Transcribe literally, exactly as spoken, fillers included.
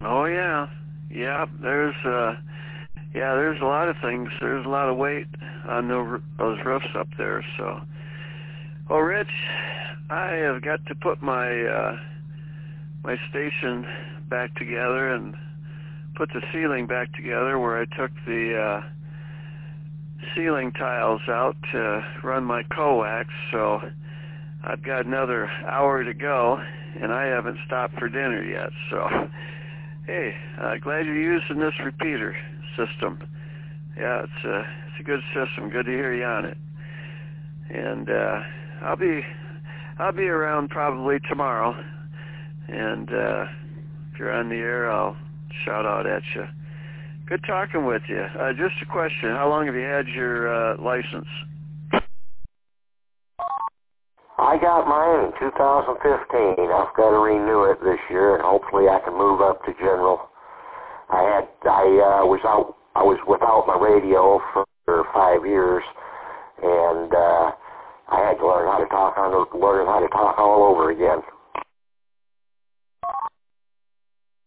Oh yeah, yeah. There's uh, yeah. There's a lot of things. There's a lot of weight on the, those roofs up there. So, well, Rich, I have got to put my uh, my station back together and put the ceiling back together where I took the uh, ceiling tiles out to run my coax. So I've got another hour to go, and I haven't stopped for dinner yet. So. Hey, uh, glad you're using this repeater system. Yeah, it's a it's a good system. Good to hear you on it. And uh, I'll be I'll be around probably tomorrow. And uh, if you're on the air, I'll shout out at you. Good talking with you. Uh, just a question: how long have you had your uh, license? I got mine in two thousand fifteen. I've got to renew it this year, and hopefully I can move up to general. I had I uh, was out I was without my radio for five years, and uh, I had to learn how to talk on learn how to talk all over again.